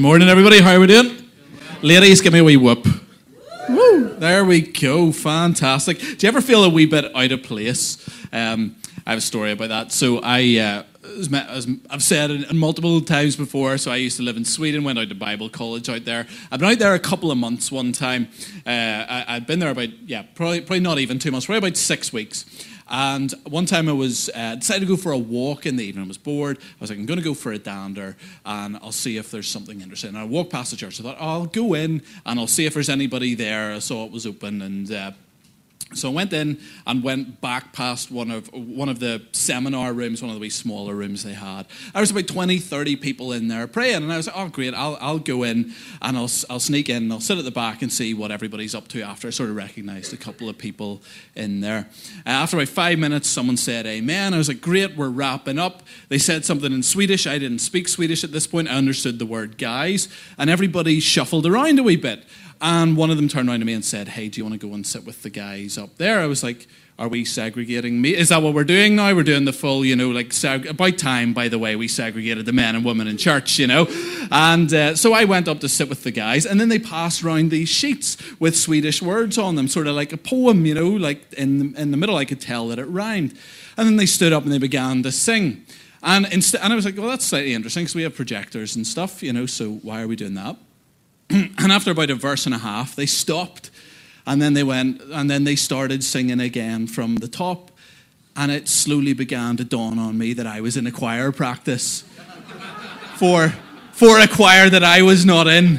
Morning, everybody. How are we doing? Ladies, give me a wee whoop. Woo! There we go. Fantastic. Do you ever feel a wee bit out of place? I have a story about that. So as I've said it multiple times before, so I used to live in Sweden, went out to Bible college out there. I've been out there a couple of months one time. I'd been there about, probably not even 2 months, probably about 6 weeks. And one time I was decided to go for a walk in the evening. I was bored. I was like, I'm going to go for a dander, and I'll see if there's something interesting. And I walked past the church. I thought, I'll go in, and I'll see if there's anybody there. I saw it was open, and so I went in and went back past one of the seminar rooms, one of the wee smaller rooms they had. There was about 20, 30 people in there praying, and I was like, oh, great, I'll go in, and I'll sneak in, and I'll sit at the back and see what everybody's up to after. I sort of recognized a couple of people in there. After about 5 minutes, someone said amen. I was like, great, we're wrapping up. They said something in Swedish. I didn't speak Swedish at this point. I understood the word guys, and everybody shuffled around a wee bit. And one of them turned around to me and said, hey, do you want to go and sit with the guys up there? I was like, are we segregating me? Is that what we're doing now? We're doing the full, about time, by the way, we segregated the men and women in church, And so I went up to sit with the guys, and then they passed around these sheets with Swedish words on them, sort of like a poem, like in the middle I could tell that it rhymed. And then they stood up and they began to sing. And I was like, well, that's slightly interesting because we have projectors and stuff, so why are we doing that? And after about a verse and a half, they stopped, and then they started singing again from the top, and it slowly began to dawn on me that I was in a choir practice for a choir that I was not in.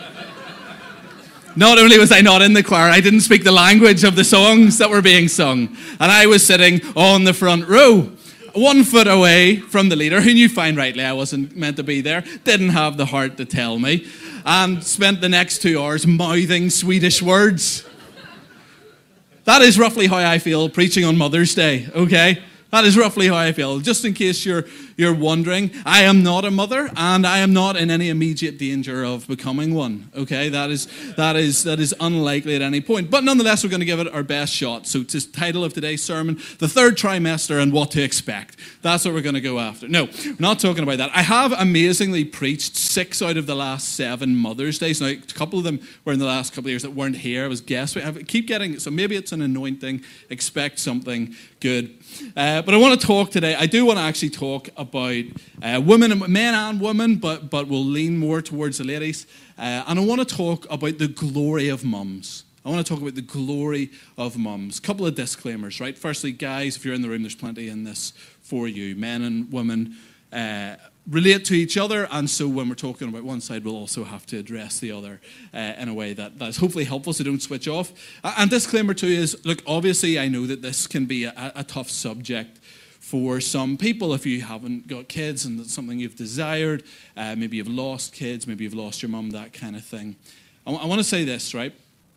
Not only was I not in the choir, I didn't speak the language of the songs that were being sung, and I was sitting on the front row, 1 foot away from the leader, who knew fine rightly I wasn't meant to be there, didn't have the heart to tell me, and spent the next 2 hours mouthing Swedish words. That is roughly how I feel preaching on Mother's Day, okay? That is roughly how I feel. Just in case you're wondering, I am not a mother, and I am not in any immediate danger of becoming one. Okay, that is unlikely at any point. But nonetheless, we're going to give it our best shot. So, it's the title of today's sermon: the third trimester and what to expect. That's what we're going to go after. No, we're not talking about that. I have amazingly preached 6 out of the last 7 Mother's Days. Now, a couple of them were in the last couple of years that weren't here. I was guests. I keep getting, so maybe it's an anointing. Expect something good. But I want to talk today. I do want to actually talk about women, men and women, but we'll lean more towards the ladies. And I want to talk about the glory of mums. I want to talk about the glory of mums. A couple of disclaimers, right? Firstly, guys, if you're in the room, there's plenty in this for you. Men and women relate to each other, and so when we're talking about one side, we'll also have to address the other in a way that is hopefully helpful, so don't switch off. And disclaimer 2 is, look, obviously I know that this can be a tough subject for some people if you haven't got kids and it's something you've desired. Maybe you've lost kids, maybe you've lost your mum, that kind of thing. I want to say this, right?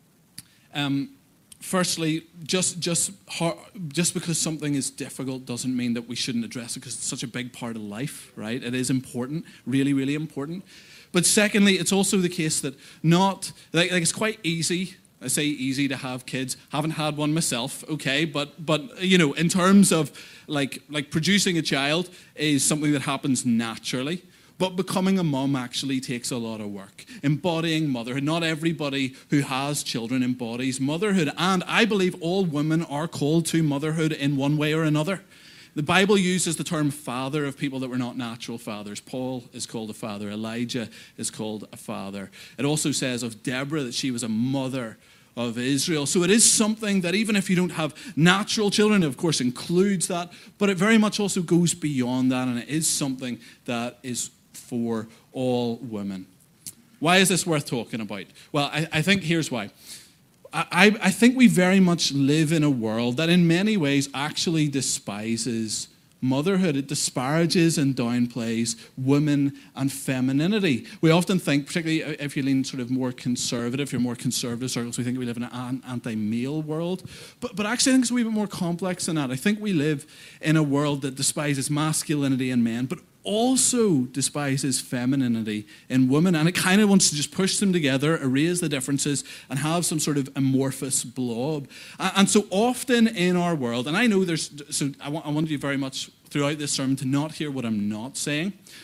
Firstly, just because something is difficult doesn't mean that we shouldn't address it, because it's such a big part of life, right? It is important, really, really important. But secondly, it's also the case that it's quite easy. I say easy to have kids. Haven't had one myself, okay? But in terms of like producing a child is something that happens naturally. But becoming a mum actually takes a lot of work. Embodying motherhood. Not everybody who has children embodies motherhood. And I believe all women are called to motherhood in one way or another. The Bible uses the term father of people that were not natural fathers. Paul is called a father. Elijah is called a father. It also says of Deborah that she was a mother of Israel. So it is something that even if you don't have natural children, it of course includes that, but it very much also goes beyond that, and it is something that is for all women. Why is this worth talking about? Well, I think here's why. I think we very much live in a world that in many ways actually despises motherhood. It disparages and downplays women and femininity. We often think, particularly if you lean sort of more conservative, you're more conservative circles, we think we live in an anti-male world. But actually I think it's a wee bit more complex than that. I think we live in a world that despises masculinity in men, but also despises femininity in women, and it kind of wants to just push them together, erase the differences, and have some sort of amorphous blob. And so often in our world, and I know I want you very much throughout this sermon to not hear what I'm not saying,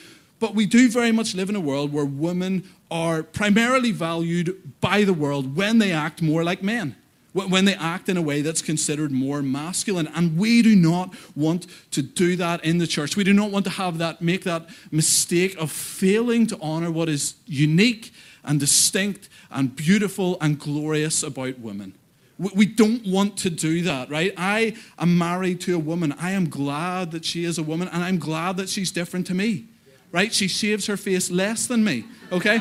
But we do very much live in a world where women are primarily valued by the world when they act more like men, when they act in a way that's considered more masculine. And we do not want to do that in the church. We do not want to make that mistake of failing to honor what is unique and distinct and beautiful and glorious about women. We don't want to do that, right? I am married to a woman. I am glad that she is a woman, and I'm glad that she's different to me, right? She shaves her face less than me, okay?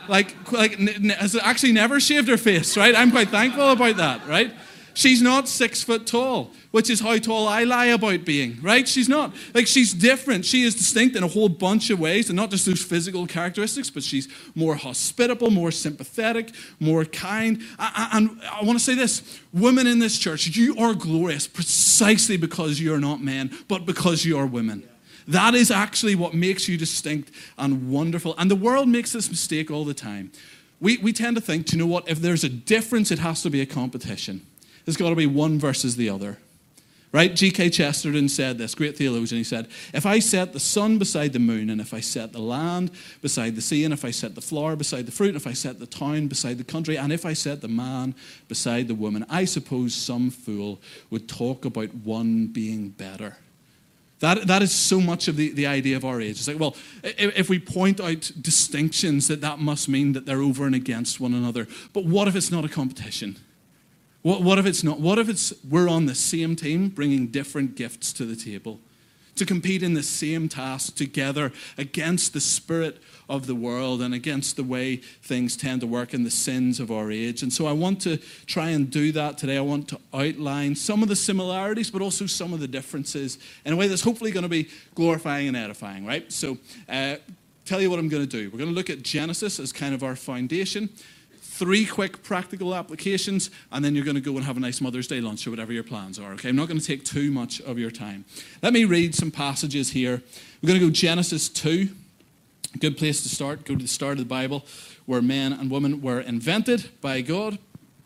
Has actually never shaved her face, right? I'm quite thankful about that, right? She's not 6 foot tall, which is how tall I lie about being, right? She's not. She's different. She is distinct in a whole bunch of ways, and not just those physical characteristics, but she's more hospitable, more sympathetic, more kind. And I want to say this, women in this church, you are glorious precisely because you're not men, but because you are women. That is actually what makes you distinct and wonderful. And the world makes this mistake all the time. We tend to think, do you know what, if there's a difference, it has to be a competition. There's got to be one versus the other, right? G.K. Chesterton said this, great theologian. He said, if I set the sun beside the moon, and if I set the land beside the sea, and if I set the flower beside the fruit, and if I set the town beside the country, and if I set the man beside the woman, I suppose some fool would talk about one being better. That is so much of the idea of our age. It's like, well, if we point out distinctions, that must mean that they're over and against one another. But what if it's not a competition? What if it's not? What if we're on the same team bringing different gifts to the table to compete in the same task together against the spirit of the world and against the way things tend to work and the sins of our age? And so I want to try and do that today. I want to outline some of the similarities, but also some of the differences in a way that's hopefully going to be glorifying and edifying, right? So tell you what I'm going to do. We're going to look at Genesis as kind of our foundation. 3 quick practical applications, and then you're going to go and have a nice Mother's Day lunch or whatever your plans are, okay? I'm not going to take too much of your time. Let me read some passages here. We're going to go Genesis 2. A good place to start. Go to the start of the Bible where men and women were invented by God.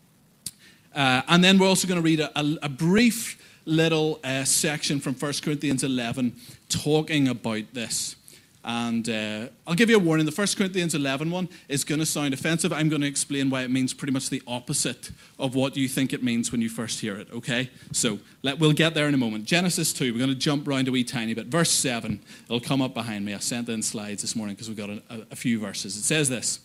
And then we're also going to read a brief little section from 1 Corinthians 11 talking about this. And I'll give you a warning. The 1 Corinthians 11 one is going to sound offensive. I'm going to explain why it means pretty much the opposite of what you think it means when you first hear it, okay? So we'll get there in a moment. Genesis 2, we're going to jump around a wee tiny bit. Verse 7, it'll come up behind me. I sent in slides this morning because we've got a few verses. It says this.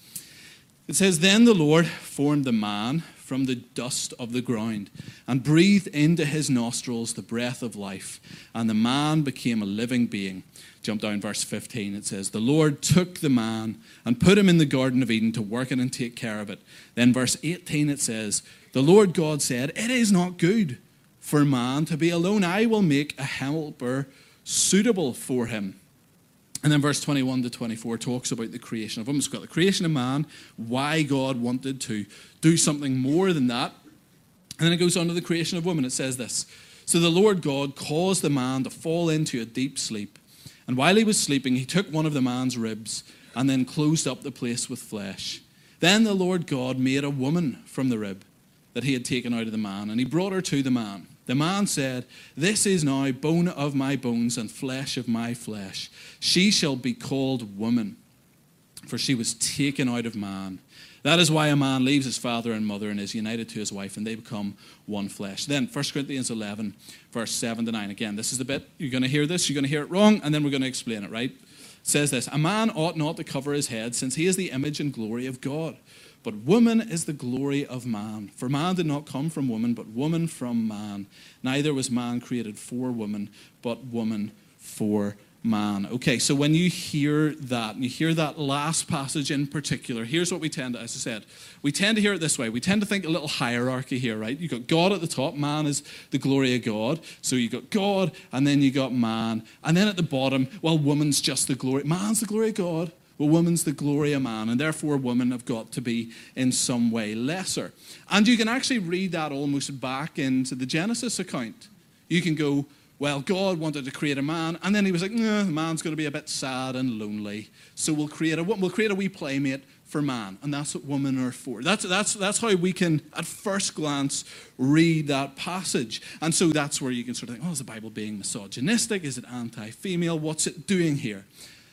It says, then the Lord formed the man from the dust of the ground and breathed into his nostrils the breath of life, and the man became a living being. Jump down verse 15. It says, the Lord took the man and put him in the Garden of Eden to work it and take care of it. Then verse 18 it says, the Lord God said, it is not good for man to be alone. I will make a helper suitable for him. And then verse 21 to 24 talks about the creation of him. It's got the creation of man, why God wanted to do something more than that. And then it goes on to the creation of woman. It says this, so the Lord God caused the man to fall into a deep sleep. And while he was sleeping, he took one of the man's ribs and then closed up the place with flesh. Then the Lord God made a woman from the rib that he had taken out of the man, and he brought her to the man. The man said, this is now bone of my bones and flesh of my flesh. She shall be called woman, for she was taken out of man. That is why a man leaves his father and mother and is united to his wife, and they become one flesh. Then 1 Corinthians 11, verse 7 to 9. Again, this is the bit, you're going to hear this, you're going to hear it wrong, and then we're going to explain it, right? It says this, a man ought not to cover his head, since he is the image and glory of God. But woman is the glory of man. For man did not come from woman, but woman from man. Neither was man created for woman, but woman for man. Okay, so when you hear that, and you hear that last passage in particular, here's what we tend to, as I said, we tend to hear it this way. We tend to think a little hierarchy here, right? You've got God at the top, man is the glory of God. So you've got God, and then you got man. And then at the bottom, well, woman's just the glory. Man's the glory of God. Well, woman's the glory of man, and therefore women have got to be in some way lesser. And you can actually read that almost back into the Genesis account. You can go, well, God wanted to create a man, and then he was like, nah, the man's going to be a bit sad and lonely, so we'll create a wee playmate for man, and that's what women are for. That's how we can, at first glance, read that passage. And so that's where you can sort of think, oh, is the Bible being misogynistic? Is it anti-female? What's it doing here?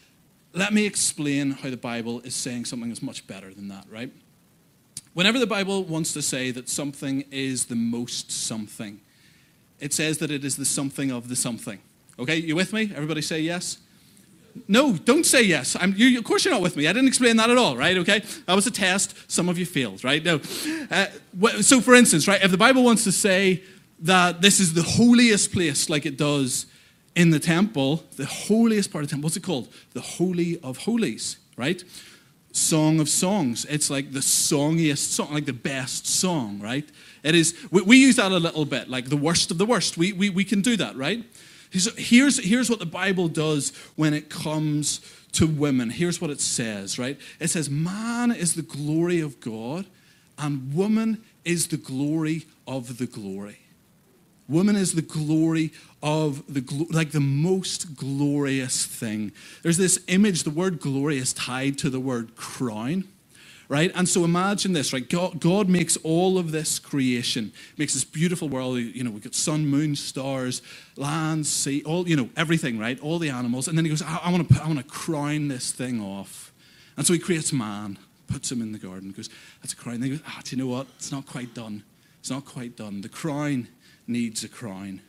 let me explain how the Bible is saying something that's much better than that, right? Whenever the Bible wants to say that something is the most something, it says that it is the something of the something. Okay, you with me? Everybody say yes? No, don't say yes. Of course you're not with me. I didn't explain that at all, right? Okay, that was a test. Some of you failed, right? No. So for instance, right, if the Bible wants to say that this is the holiest place like it does in the temple, the holiest part of the temple, what's it called? The Holy of Holies, right? Song of Songs. It's like the songiest song, like the best song, right? It is. We use that a little bit, like the worst of the worst. We can do that, right? So here's what the Bible does when it comes to women. Here's what it says, right? It says, man is the glory of God, and woman is the glory of the glory. Woman is the glory of like the most glorious thing. There's this image, the word glory is tied to the word crown, right? And so imagine this, right? God makes all of this creation, makes this beautiful world. You know, we've got sun, moon, stars, land, sea, all, you know, everything, right? All the animals. And then he goes, I want to crown this thing off. And so he creates man, puts him in the garden, goes, that's a crown. And then he goes, do you know what? It's not quite done. It's not quite done. The crown needs a crown.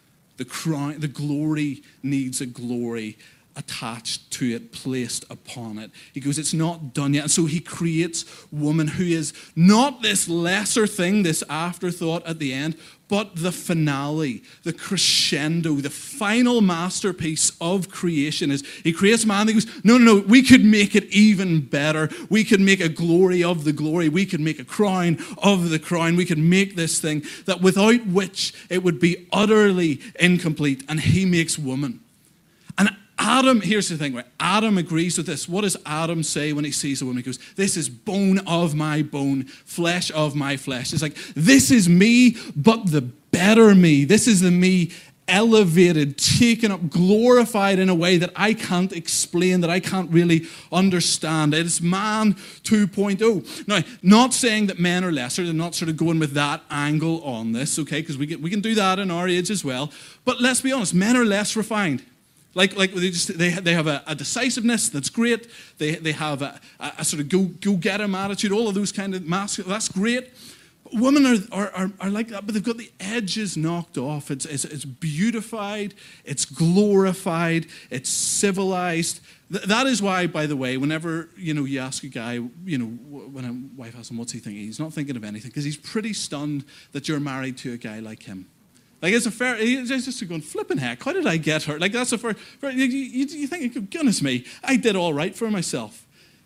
The glory needs a glory attached to it, placed upon it. He goes, it's not done yet. And so he creates woman, who is not this lesser thing, this afterthought at the end, but the finale, the crescendo, the final masterpiece of creation is he creates man. And he goes, no, we could make it even better. We could make a glory of the glory. We could make a crown of the crown. We could make this thing that without which it would be utterly incomplete. And he makes woman. And Adam, here's the thing, right? Adam agrees with this. What does Adam say when he sees a woman? He goes, this is bone of my bone, flesh of my flesh. It's like, this is me, but the better me. This is the me elevated, taken up, glorified in a way that I can't explain, that I can't really understand. It's man 2.0. Now, not saying that men are lesser. They're not sort of going with that angle on this, okay? Because we can do that in our age as well. But let's be honest, men are less refined. Like they have a decisiveness that's great. They have a sort of go-get 'em attitude. All of those kind of masculine. That's great. Women are like that, but they've got the edges knocked off. It's beautified. It's glorified. It's civilized. That is why, by the way, whenever you ask a guy, when a wife asks him what's he thinking, he's not thinking of anything because he's pretty stunned that you're married to a guy like him. Like, it's a fair, he's just going, flipping heck, how did I get her? Like, that's a fair, you think, goodness me, I did all right for myself.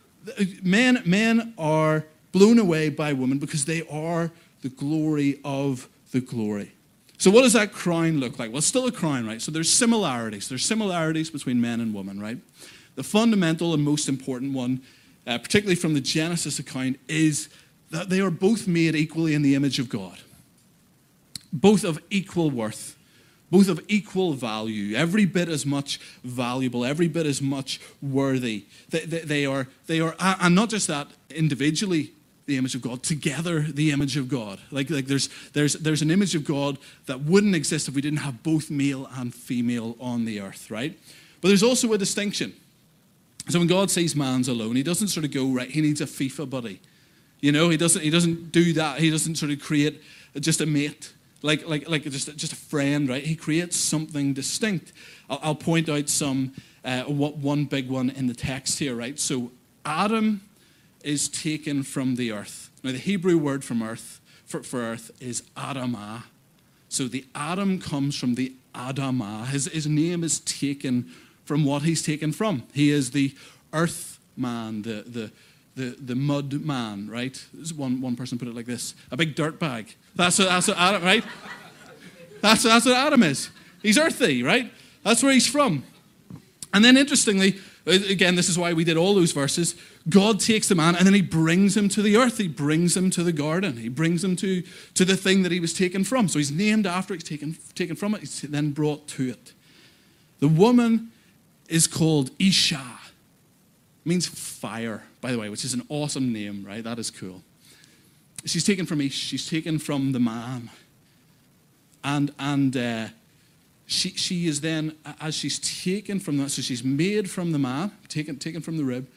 Men are blown away by women because they are the glory of the glory. So what does that crown look like? Well, it's still a crown, right? So there's similarities. There's similarities between men and women, right? The fundamental and most important one, particularly from the Genesis account, is that they are both made equally in the image of God. Both of equal worth, both of equal value, every bit as much valuable, every bit as much worthy. They are, and not just that, individually the image of God, together the image of God. Like there's an image of God that wouldn't exist if we didn't have both male and female on the earth, right? But there's also a distinction. So when God sees man's alone, he doesn't sort of go, right, he needs a FIFA buddy. He doesn't do that. He doesn't sort of create just a mate. Like just a friend, right? He creates something distinct. I'll point out one big one in the text here, right? So Adam is taken from the earth. Now the Hebrew word from earth for earth is Adamah. So the Adam comes from the Adamah. His name is taken from what he's taken from. He is the earth man, the mud man, right? One person put it like this: a big dirt bag. That's what Adam, right? That's what Adam is. He's earthy, right? That's where he's from. And then interestingly, again, this is why we did all those verses. God takes the man and then he brings him to the earth. He brings him to the garden. He brings him to the thing that he was taken from. So he's named after it, he's taken from it, he's then brought to it. The woman is called Isha. It means fire, by the way, which is an awesome name, right? That is cool. She's taken from Ish. She's taken from the man. And she is then, as she's taken from that, so she's made from the man, taken from the rib,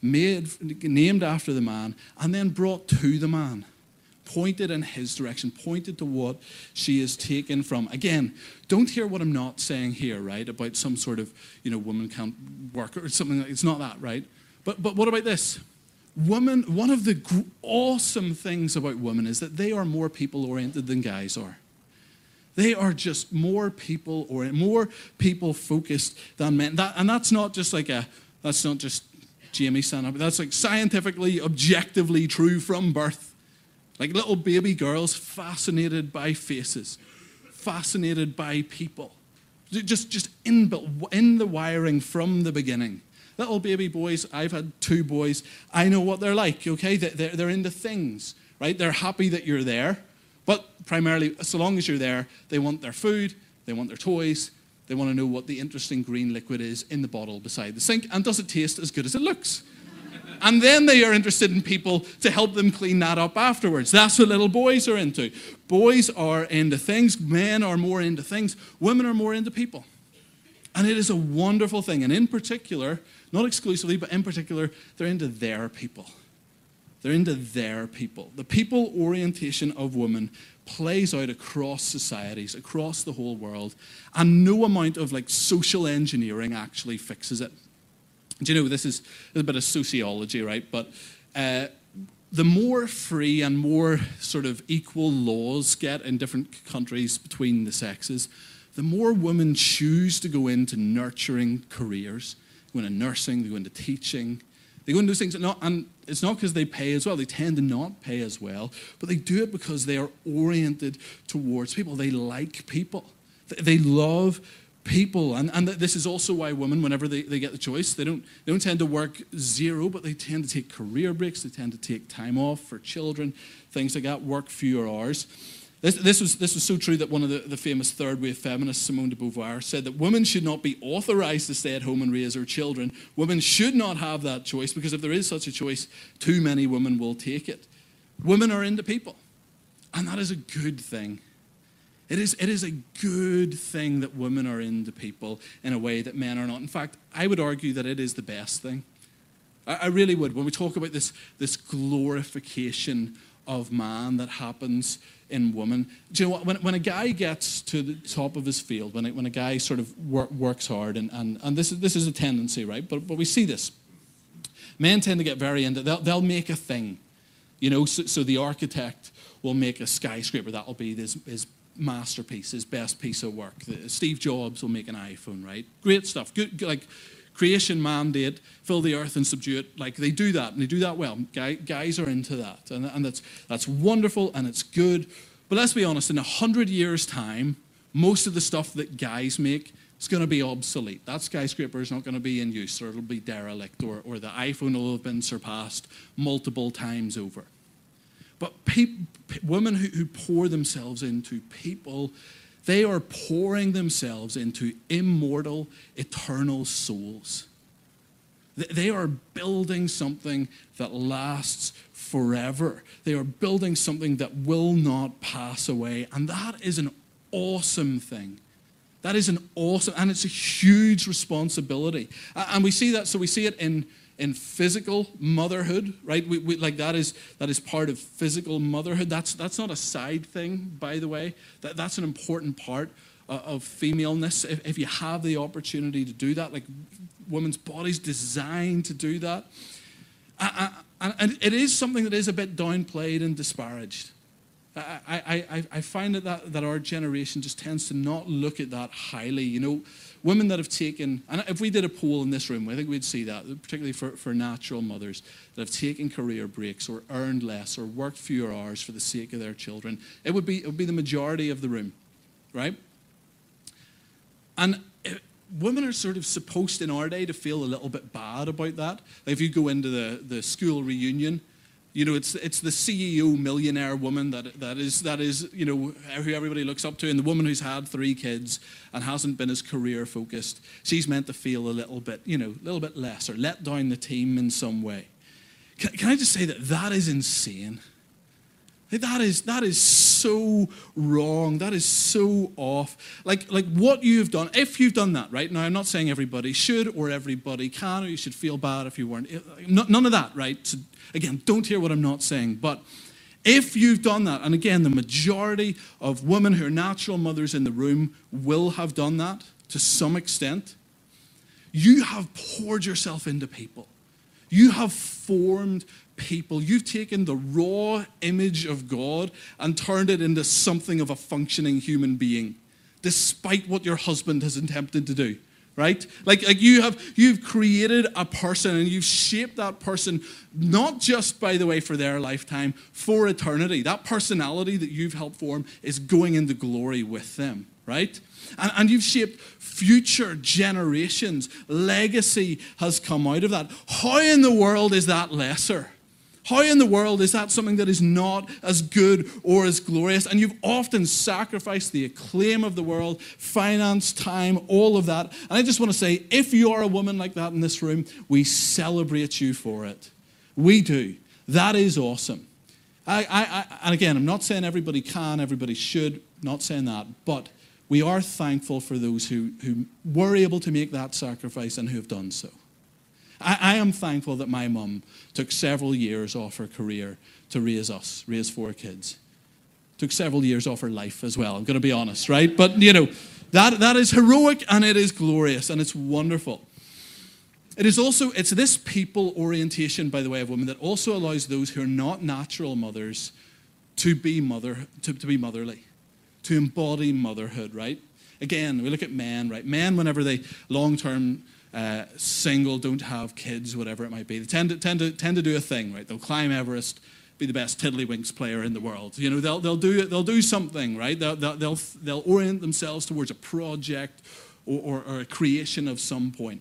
named after the man, and then brought to the man, pointed in his direction, pointed to what she is taken from. Again, don't hear what I'm not saying here, right, about some sort of, woman can't work or something. It's not that, right? But what about this? Women, one of the awesome things about women is that they are more people-oriented than guys are. They are just more people-oriented, more people-focused than men. And that's not just that's not just Jamie standing up. That's like scientifically, objectively true from birth. Like little baby girls fascinated by faces, fascinated by people. Just inbuilt in the wiring from the beginning. Little baby boys, I've had 2 boys, I know what they're like, okay? They're into things, right? They're happy that you're there, but primarily, so long as you're there, they want their food, they want their toys, they want to know what the interesting green liquid is in the bottle beside the sink, and does it taste as good as it looks? And then they are interested in people to help them clean that up afterwards. That's what little boys are into. Boys are into things, men are more into things, women are more into people. And it is a wonderful thing. And in particular, not exclusively, but in particular, they're into their people. They're into their people. The people orientation of women plays out across societies, across the whole world, and no amount of social engineering actually fixes it. Do you know, this is a bit of sociology, right? But the more free and more sort of equal laws get in different countries between the sexes, the more women choose to go into nurturing careers. They go into nursing, they go into teaching. They go into those things, and it's not because they pay as well. They tend to not pay as well, but they do it because they are oriented towards people. They like people. They love people. And this is also why women, whenever they get the choice, they don't tend to work 0, but they tend to take career breaks. They tend to take time off for children, things like that, work fewer hours. This was so true that one of the famous third-wave feminists, Simone de Beauvoir, said that women should not be authorized to stay at home and raise their children. Women should not have that choice, because if there is such a choice, too many women will take it. Women are into people, and that is a good thing. It is a good thing that women are into people in a way that men are not. In fact, I would argue that it is the best thing. I really would. When we talk about this glorification of man that happens in woman. Do you know what? When a guy gets to the top of his field, when a guy sort of works hard, and this is a tendency, right? But we see this. Men tend to get very into. They'll make a thing, So the architect will make a skyscraper. That'll be his masterpiece, his best piece of work. Steve Jobs will make an iPhone, right? Great stuff. Good, like creation mandate, fill the earth and subdue it. Like they do that, and they do that well. Guys are into that, and that's wonderful and it's good. But let's be honest, in 100 years' time, most of the stuff that guys make is going to be obsolete. That skyscraper is not going to be in use, or it'll be derelict, or the iPhone will have been surpassed multiple times over. But women who pour themselves into people, they are pouring themselves into immortal, eternal souls. They are building something that lasts forever. They are building something that will not pass away. And that is an awesome thing. That is an awesome, and it's a huge responsibility. And we see that, so we see it in physical motherhood, right? We like that is part of physical motherhood. That's not a side thing, by the way. That's an important part of femaleness. If you have the opportunity to do that, like women's bodies designed to do that, and it is something that is a bit downplayed and disparaged. I find that our generation just tends to not look at that highly. You know, women that have taken, and if we did a poll in this room, I think we'd see that, particularly for natural mothers that have taken career breaks or earned less or worked fewer hours for the sake of their children, it would be the majority of the room, right? And women are sort of supposed in our day to feel a little bit bad about that. Like if you go into the school reunion, you know, it's the CEO millionaire woman that is you know, who everybody looks up to, and the woman who's had 3 kids and hasn't been as career focused. She's meant to feel a little bit less, or let down the team in some way. Can I just say that is insane? That is so so wrong. That is so off. Like what you've done, if you've done that, right? Now, I'm not saying everybody should or everybody can, or you should feel bad if you weren't. None of that, right? So, again, don't hear what I'm not saying. But if you've done that, and again, the majority of women who are natural mothers in the room will have done that to some extent, you have poured yourself into people. You have formed people. You've taken the raw image of God and turned it into something of a functioning human being, despite what your husband has attempted to do, right? Like you've created a person, and you've shaped that person, not just, by the way, for their lifetime, for eternity. That personality that you've helped form is going into glory with them, right? And you've shaped future generations. Legacy has come out of that. How in the world is that lesser? How in the world is that something that is not as good or as glorious? And you've often sacrificed the acclaim of the world, finance, time, all of that. And I just want to say, if you are a woman like that in this room, we celebrate you for it. We do. That is awesome. And again, I'm not saying everybody can, everybody should, not saying that, but we are thankful for those who were able to make that sacrifice and who have done so. I am thankful that my mum took several years off her career to raise us, raise 4 kids. Took several years off her life as well, I'm going to be honest, right? But, that is heroic, and it is glorious, and it's wonderful. It's this people orientation, by the way, of women that also allows those who are not natural mothers to be motherly, to embody motherhood, right? Again, we look at men, right? Men, whenever they long-term single, don't have kids, whatever it might be, they tend to do a thing, right? They'll climb Everest, be the best tiddlywinks player in the world. They'll do something, right? They'll orient themselves towards a project or a creation of some point.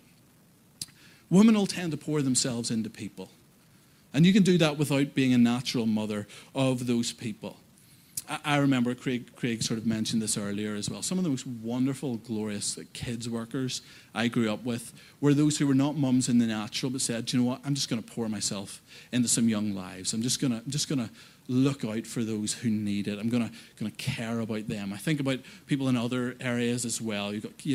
Women will tend to pour themselves into people, and you can do that without being a natural mother of those people. I remember Craig sort of mentioned this earlier as well. Some of the most wonderful, glorious kids workers I grew up with were those who were not mums in the natural, but said, "Do you know what? I'm just going to pour myself into some young lives. I'm just going to look out for those who need it. I'm going to care about them." I think about people in other areas as well. You've got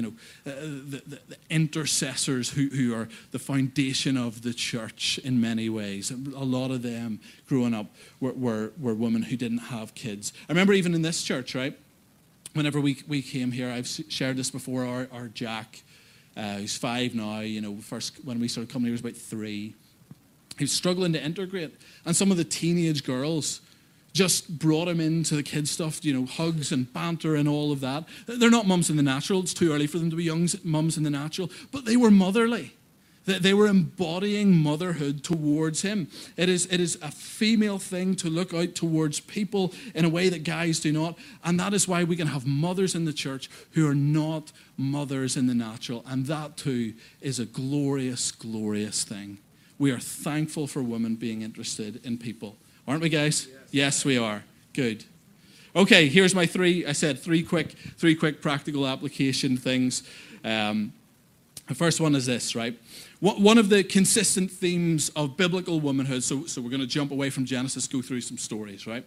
the intercessors who are the foundation of the church in many ways. A lot of them growing up were women who didn't have kids. I remember even in this church, right? Whenever we came here, I've shared this before. Our Jack, who's 5 now. First when we started coming, he was about 3. He was struggling to integrate. And some of the teenage girls just brought him into the kids' stuff, hugs and banter and all of that. They're not mums in the natural. It's too early for them to be young mums in the natural. But they were motherly. They were embodying motherhood towards him. It is a female thing to look out towards people in a way that guys do not. And that is why we can have mothers in the church who are not mothers in the natural. And that too is a glorious, glorious thing. We are thankful for women being interested in people. Aren't we, guys? Yes, we are. Good. Okay, here's my 3 quick practical application things. The first one is this, right? One of the consistent themes of biblical womanhood, so we're going to jump away from Genesis, go through some stories, right?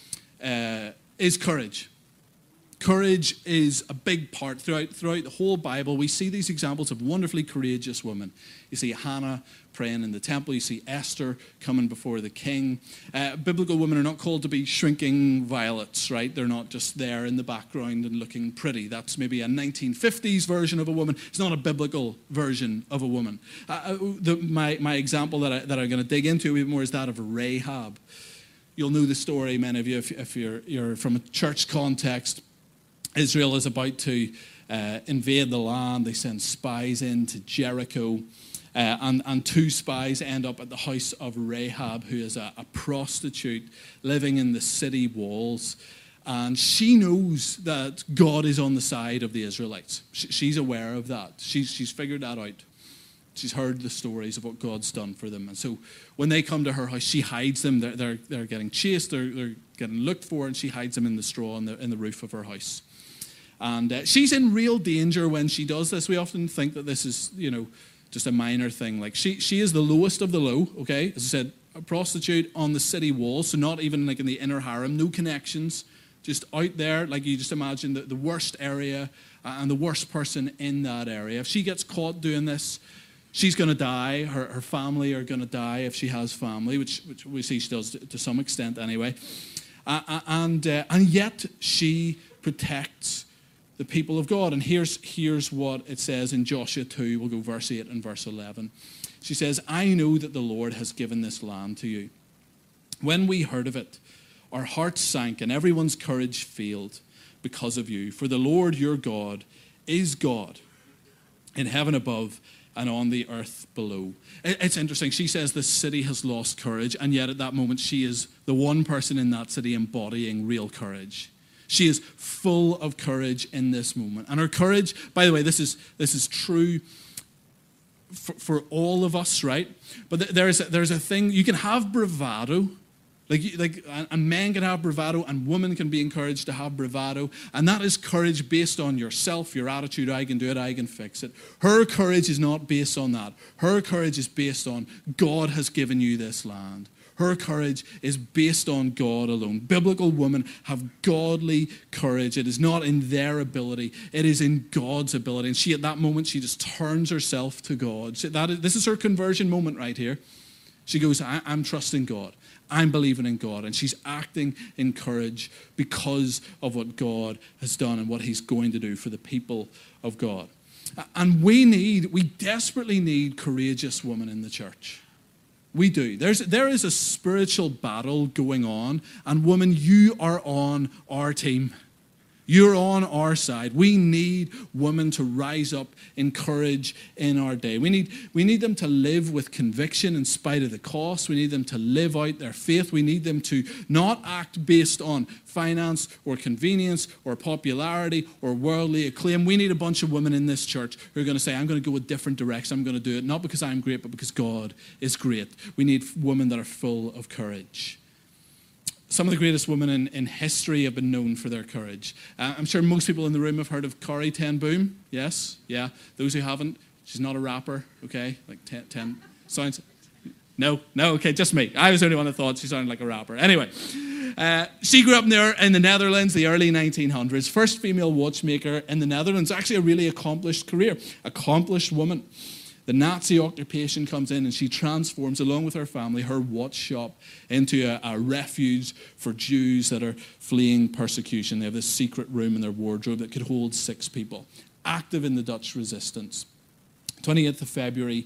Is courage. Courage is a big part throughout the whole Bible. We see these examples of wonderfully courageous women. You see Hannah praying in the temple. You see Esther coming before the king. Biblical women are not called to be shrinking violets, right? They're not just there in the background and looking pretty. That's maybe a 1950s version of a woman. It's not a biblical version of a woman. My example that I'm going to dig into a bit more is that of Rahab. You'll know the story, many of you, if you're from a church context. Israel is about to invade the land. They send spies into Jericho. And 2 spies end up at the house of Rahab, who is a prostitute living in the city walls. And she knows that God is on the side of the Israelites. She's aware of that. She's figured that out. She's heard the stories of what God's done for them. And so when they come to her house, she hides them. They're getting chased. They're getting looked for, and she hides them in the straw in the roof of her house. And she's in real danger when she does this. We often think that this is, just a minor thing. Like she is the lowest of the low, okay? As I said, a prostitute on the city wall, so not even like in the inner harem, no connections, just out there, like you just imagine the worst area and the worst person in that area. If she gets caught doing this, she's going to die. Her family are going to die if she has family, which we see she does to some extent anyway. And yet she protects the people of God. And here's what it says in Joshua 2. We'll go verse 8 and verse 11. She says, I know that the Lord has given this land to you. When we heard of it, our hearts sank and everyone's courage failed because of you. For the Lord your God is God in heaven above and on the earth below. It's interesting. She says the city has lost courage, and yet at that moment she is the one person in that city embodying real courage. She is full of courage in this moment. And her courage, by the way, this is true for all of us, right? But there's a thing, you can have bravado, and men can have bravado, and women can be encouraged to have bravado, and that is courage based on yourself, your attitude, I can do it, I can fix it. Her courage is not based on that. Her courage is based on God has given you this land. Her courage is based on God alone. Biblical women have godly courage. It is not in their ability. It is in God's ability. And she, at that moment, she just turns herself to God. This is her conversion moment right here. She goes, I'm trusting God. I'm believing in God. And she's acting in courage because of what God has done and what he's going to do for the people of God. And we desperately need courageous women in the church. We do. There is a spiritual battle going on, and women, you are on our team. You're on our side. We need women to rise up in courage in our day. We need them to live with conviction in spite of the cost. We need them to live out their faith. We need them to not act based on finance or convenience or popularity or worldly acclaim. We need a bunch of women in this church who are going to say, I'm going to go a different direction. I'm going to do it not because I'm great, but because God is great. We need women that are full of courage. Some of the greatest women in history have been known for their courage. I'm sure most people in the room have heard of Corrie ten Boom. Yes? Yeah. Those who haven't, she's not a rapper, okay? Like 10 sounds... No, okay, just me. I was the only one that thought she sounded like a rapper. Anyway, she grew up in the Netherlands, the early 1900s. First female watchmaker in the Netherlands. Actually a really accomplished career. Accomplished woman. The Nazi occupation comes in and she transforms, along with her family, her watch shop into a refuge for Jews that are fleeing persecution. They have this secret room in their wardrobe that could hold 6 people. Active in the Dutch resistance. 28th of February,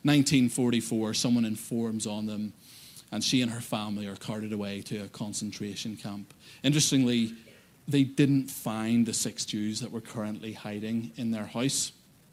1944, someone informs on them, and she and her family are carted away to a concentration camp. Interestingly, they didn't find the 6 Jews that were currently hiding in their house.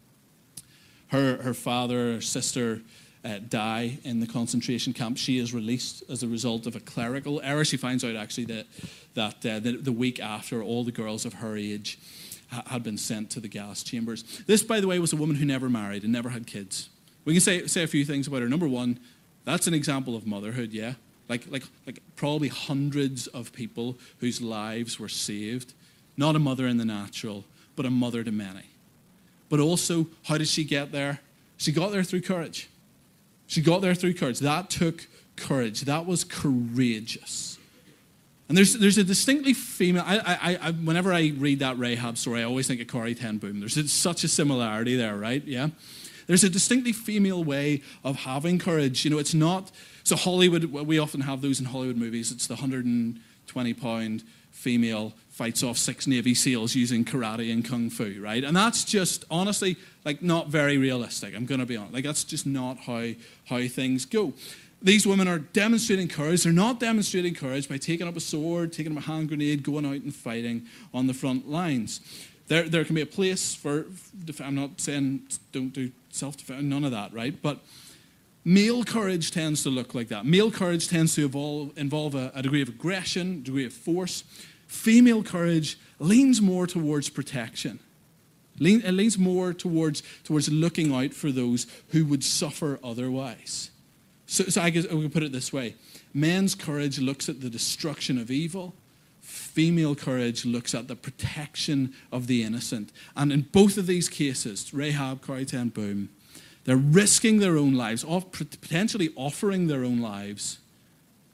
Her father, her sister die in the concentration camp. She is released as a result of a clerical error. She finds out actually that the week after, all the girls of her age had been sent to the gas chambers. This, by the way, was a woman who never married and never had kids. We can say a few things about her. Number one, that's an example of motherhood, yeah? Like probably hundreds of people whose lives were saved. Not a mother in the natural, but a mother to many. But also, how did she get there? She got there through courage. She got there through courage. That took courage. That was courageous. And there's a distinctly female... whenever I read that Rahab story, I always think of Corrie ten Boom. There's such a similarity there, right? Yeah? There's a distinctly female way of having courage. It's not... So Hollywood, we often have those in Hollywood movies. It's the 120-pound female fights off 6 Navy SEALs using karate and kung fu, right? And that's just, honestly, not very realistic. I'm going to be honest. That's just not how things go. These women are demonstrating courage. They're not demonstrating courage by taking up a sword, taking up a hand grenade, going out and fighting on the front lines. There can be a place for, I'm not saying don't do self-defense, none of that, right? But male courage tends to look like that. Male courage tends to involve a degree of aggression, a degree of force. Female courage leans more towards protection. It leans more towards looking out for those who would suffer otherwise. So I guess we can put it this way. Men's courage looks at the destruction of evil. Female courage looks at the protection of the innocent. And in both of these cases, Rahab, Corrie ten Boom, they're risking their own lives, potentially offering their own lives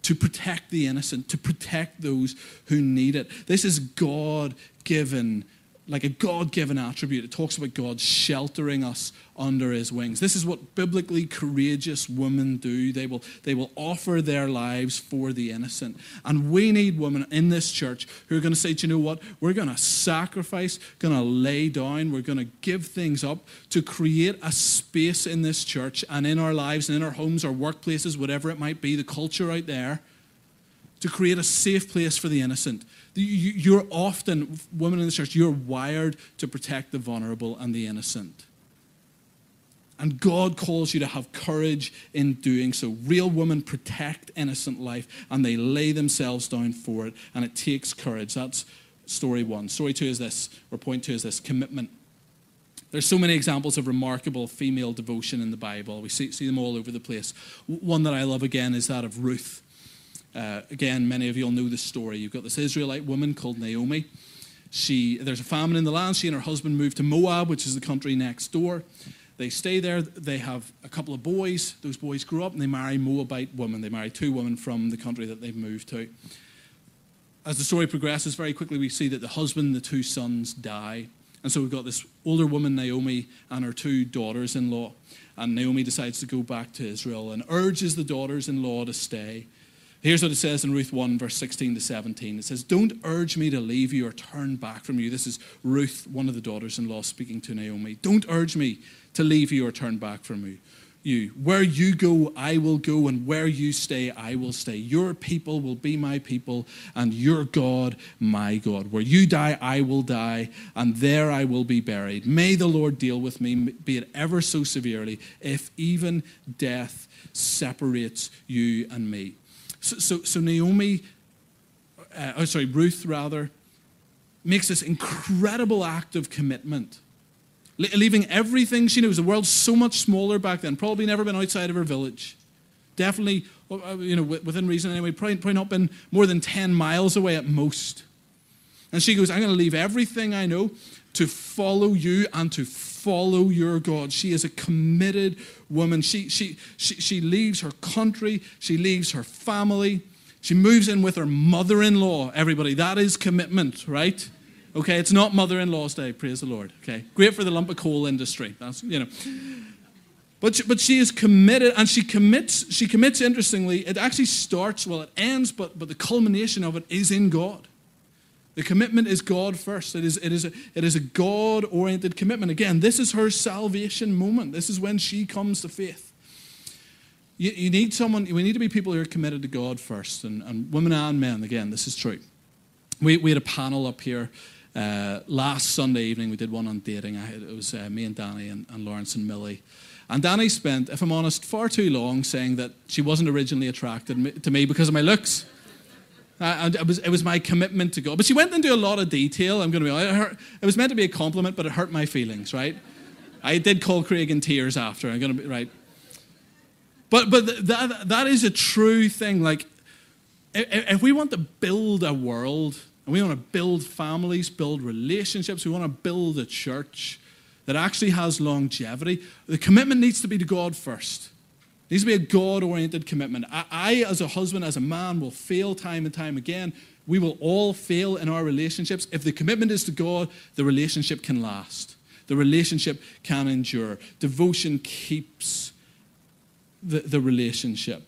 to protect the innocent, to protect those who need it. This is God-given, like a God-given attribute. It talks about God sheltering us under his wings. This is what biblically courageous women do. They will offer their lives for the innocent. And we need women in this church who are going to say, do you know what? We're going to sacrifice, going to lay down, we're going to give things up to create a space in this church and in our lives and in our homes, our workplaces, whatever it might be, the culture out there, to create a safe place for the innocent. You're often, women in the church, you're wired to protect the vulnerable and the innocent. And God calls you to have courage in doing so. Real women protect innocent life and they lay themselves down for it, and it takes courage. That's story one. Story two is this, or point two is this, commitment. There's so many examples of remarkable female devotion in the Bible. We see them all over the place. One that I love again is that of Ruth. Again, many of you will know the story. You've got this Israelite woman called Naomi. There's a famine in the land. She and her husband moved to Moab, which is the country next door. They stay there. They have a couple of boys. Those boys grow up and they marry Moabite women. They marry two women from the country that they've moved to. As the story progresses, very quickly we see that the husband and the two sons die. And so we've got this older woman, Naomi, and her two daughters-in-law. And Naomi decides to go back to Israel and urges the daughters-in-law to stay. Here's what it says in Ruth 1, verse 16 to 17. It says, "Don't urge me to leave you or turn back from you." This is Ruth, one of the daughters-in-law, speaking to Naomi. "Don't urge me to leave you or turn back from you. Where you go, I will go, and where you stay, I will stay. Your people will be my people, and your God, my God. Where you die, I will die, and there I will be buried. May the Lord deal with me, be it ever so severely, if even death separates you and me." So Ruth makes this incredible act of commitment, leaving everything she knows. The world's so much smaller back then. Probably never been outside of her village. Definitely, within reason anyway. Probably not been more than 10 miles away at most. And she goes, "I'm going to leave everything I know to follow you and to follow your God." She is a committed woman. She leaves her country. She leaves her family. She moves in with her mother-in-law. Everybody, that is commitment, right? Okay, it's not Mother-in-Law's Day. Praise the Lord. Okay, great for the lump of coal industry. That's But she is committed, and she commits. Interestingly, it actually starts. Well, it ends, but the culmination of it is in God. The commitment is God first. It is a God-oriented commitment. Again, this is her salvation moment. This is when she comes to faith. You need someone. We need to be people who are committed to God first, and women and men. Again, this is true. We had a panel up here last Sunday evening. We did one on dating. It was me and Danny and Lawrence and Millie. And Danny spent, if I'm honest, far too long saying that she wasn't originally attracted to me because of my looks. It was my commitment to God. But she went into a lot of detail. I'm going to be honest. It was meant to be a compliment, but it hurt my feelings, right? I did call Craig in tears after. I'm going to be right. But that is a true thing. Like, if we want to build a world, and we want to build families, build relationships, we want to build a church that actually has longevity, the commitment needs to be to God first. It needs to be a God-oriented commitment. I, as a husband, as a man, will fail time and time again. We will all fail in our relationships. If the commitment is to God, the relationship can last. The relationship can endure. Devotion keeps the relationship.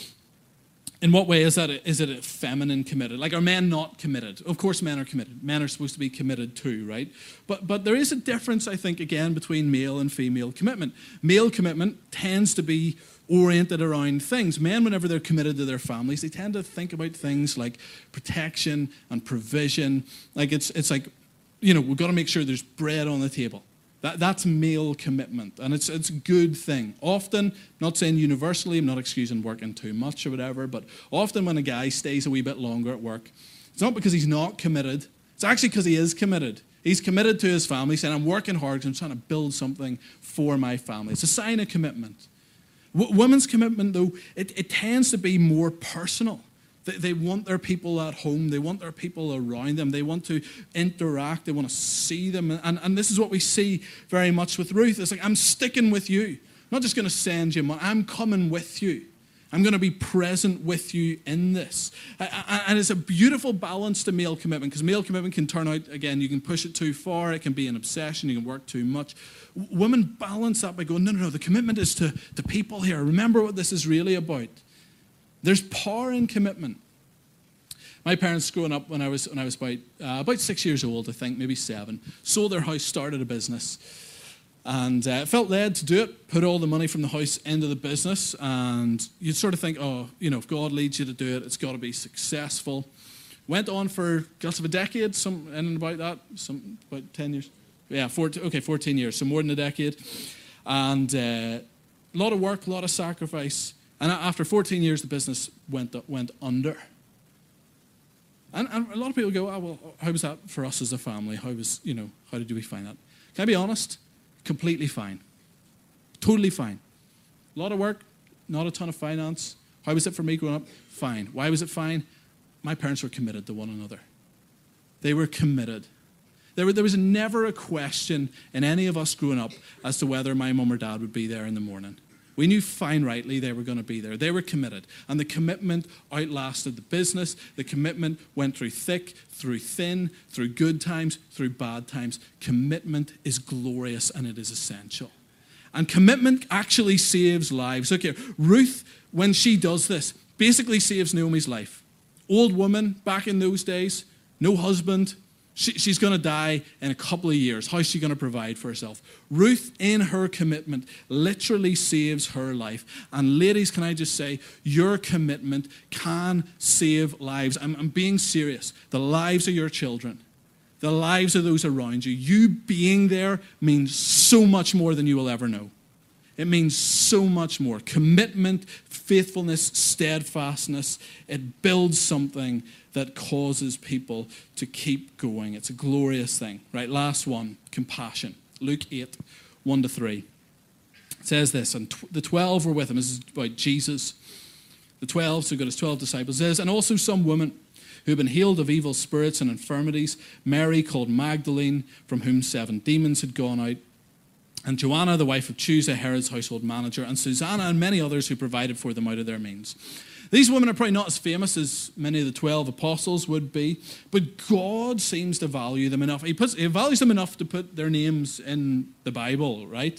In what way is it a feminine committed? Like, are men not committed? Of course men are committed. Men are supposed to be committed too, right? But there is a difference, I think, again, between male and female commitment. Male commitment tends to be oriented around things. Men, whenever they're committed to their families, they tend to think about things like protection and provision. Like, it's like, we've got to make sure there's bread on the table. That's male commitment, and it's a good thing. Often, not saying universally, I'm not excusing working too much or whatever, but often when a guy stays a wee bit longer at work, it's not because he's not committed. It's actually because he is committed. He's committed to his family, saying, "I'm working hard because I'm trying to build something for my family." It's a sign of commitment. Women's commitment, though, it tends to be more personal. They want their people at home. They want their people around them. They want to interact. They want to see them. And this is what we see very much with Ruth. It's like, "I'm sticking with you. I'm not just going to send you money. I'm coming with you. I'm going to be present with you in this. And it's a beautiful balance to male commitment, because male commitment can turn out, again, you can push it too far. It can be an obsession. You can work too much. Women balance that by going, no, the commitment is to the people here. Remember what this is really about. There's power in commitment. My parents, growing up when I was about 6 years old, I think, maybe 7, sold their house, started a business, and felt led to do it, put all the money from the house into the business, and you'd sort of think, if God leads you to do it, it's got to be successful. Went on for just of a decade, about 10 years. Yeah, 14 years, so more than a decade. And a lot of work, a lot of sacrifice. And after 14 years, the business went under. And a lot of people go, well, how was that for us as a family? How did we find that? Can I be honest? Completely fine. Totally fine. A lot of work, not a ton of finance. How was it for me growing up? Fine. Why was it fine? My parents were committed to one another. They were committed. There was never a question in any of us growing up as to whether my mum or dad would be there in the morning. We knew fine rightly they were going to be there. They were committed. And the commitment outlasted the business. The commitment went through thick, through thin, through good times, through bad times. Commitment is glorious and it is essential. And commitment actually saves lives. Look here, Ruth, when she does this, basically saves Naomi's life. Old woman back in those days, no husband. She's going to die in a couple of years. How's she going to provide for herself? Ruth, in her commitment, literally saves her life. And ladies, can I just say, your commitment can save lives. I'm being serious. The lives of your children, the lives of those around you, you being there means so much more than you will ever know. It means so much more. Commitment, faithfulness, steadfastness, it builds something that causes people to keep going. It's a glorious thing. Right, last one, compassion. Luke 8, 1-3. It says this, and the 12 were with him. This is about Jesus. The 12, so got his 12 disciples. It says, and also some women who had been healed of evil spirits and infirmities, Mary called Magdalene, from whom 7 demons had gone out, and Joanna, the wife of Chusa, Herod's household manager, and Susanna and many others who provided for them out of their means. These women are probably not as famous as many of the 12 apostles would be, but God seems to value them enough. He values them enough to put their names in the Bible, right?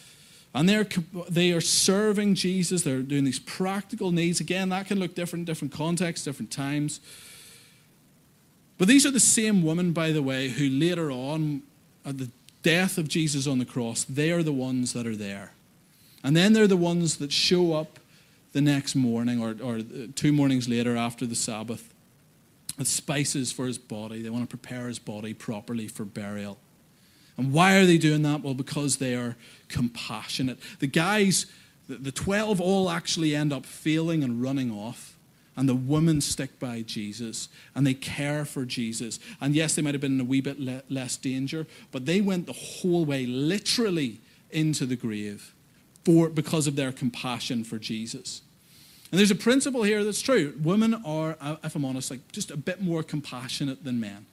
And they are serving Jesus. They're doing these practical needs. Again, that can look different, different contexts, different times. But these are the same women, by the way, who later on, at the death of Jesus on the cross, they are the ones that are there. And then they're the ones that show up the next morning or 2 mornings later after the Sabbath with spices for his body. They want to prepare his body properly for burial. And why are they doing that? Well, because they are compassionate. The guys, the 12 all actually end up failing and running off. And the women stick by Jesus, and they care for Jesus. And yes, they might have been in a wee bit less danger, but they went the whole way, literally, into the grave because of their compassion for Jesus. And there's a principle here that's true. Women are, if I'm honest, like just a bit more compassionate than men.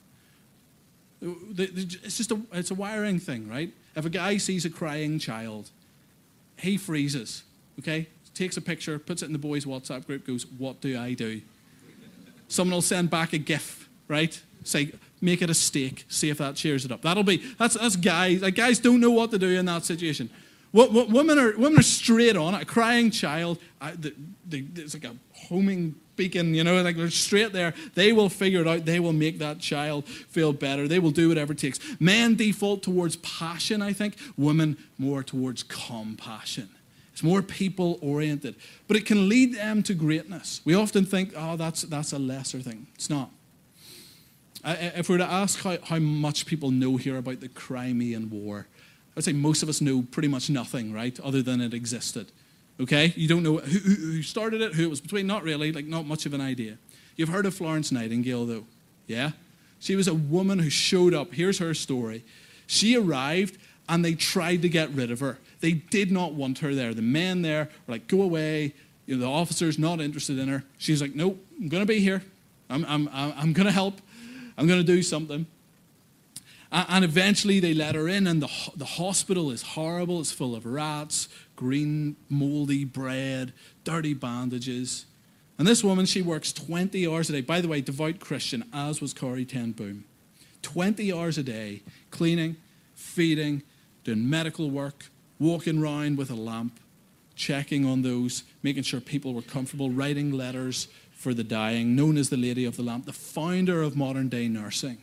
It's a wiring thing, right? If a guy sees a crying child, he freezes, okay? Takes a picture, puts it in the boys' WhatsApp group, goes, what do I do? Someone will send back a GIF, right? Say, make it a steak, see if that cheers it up. That's guys. Like, guys don't know what to do in that situation. Women are straight on it. A crying child, it's like a homing beacon, like they're straight there. They will figure it out. They will make that child feel better. They will do whatever it takes. Men default towards passion, I think. Women more towards compassion. It's more people-oriented. But it can lead them to greatness. We often think, that's a lesser thing. It's not. If we were to ask how much people know here about the Crimean War, I'd say most of us know pretty much nothing, right, other than it existed. Okay? You don't know who started it, who it was between. Not really, not much of an idea. You've heard of Florence Nightingale, though. Yeah? She was a woman who showed up. Here's her story. She arrived, and they tried to get rid of her. They did not want her there. The men there were like, go away. The officer's not interested in her. She's like, no, I'm going to be here. I'm going to help. I'm going to do something. And eventually they let her in, and the hospital is horrible. It's full of rats, green, moldy bread, dirty bandages. And this woman, she works 20 hours a day. By the way, devout Christian, as was Corrie ten Boom. 20 hours a day, cleaning, feeding, doing medical work, walking around with a lamp, checking on those, making sure people were comfortable, writing letters for the dying, known as the Lady of the Lamp, the founder of modern-day nursing.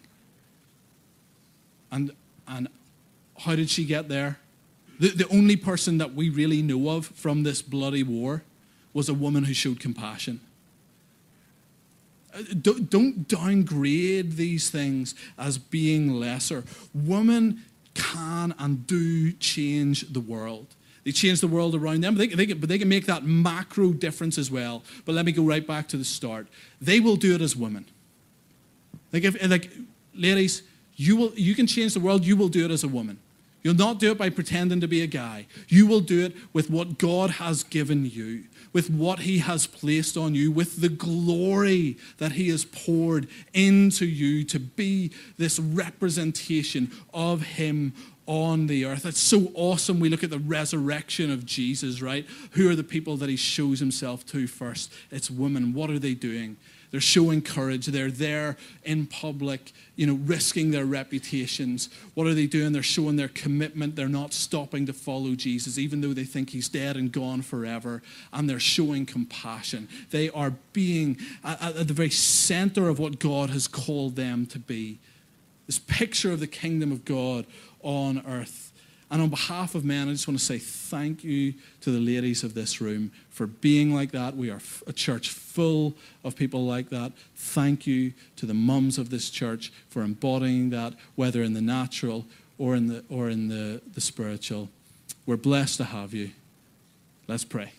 And how did she get there? The only person that we really know of from this bloody war was a woman who showed compassion. Don't downgrade these things as being lesser. Women can and do change the world. They change the world around them, but they can make that macro difference as well. But let me go right back to the start. They will do it as women. Ladies, you can change the world. You will do it as a woman. You'll not do it by pretending to be a guy. You will do it with what God has given you, with what he has placed on you, with the glory that he has poured into you to be this representation of him on the earth. It's so awesome. We look at the resurrection of Jesus, right? Who are the people that he shows himself to first? It's women. What are they doing? They're showing courage. They're there in public, risking their reputations. What are they doing? They're showing their commitment. They're not stopping to follow Jesus, even though they think he's dead and gone forever. And they're showing compassion. They are being at the very center of what God has called them to be. This picture of the kingdom of God on earth. And on behalf of men, I just want to say thank you to the ladies of this room for being like that. We are a church full of people like that. Thank you to the mums of this church for embodying that, whether in the natural or in the spiritual. We're blessed to have you. Let's pray.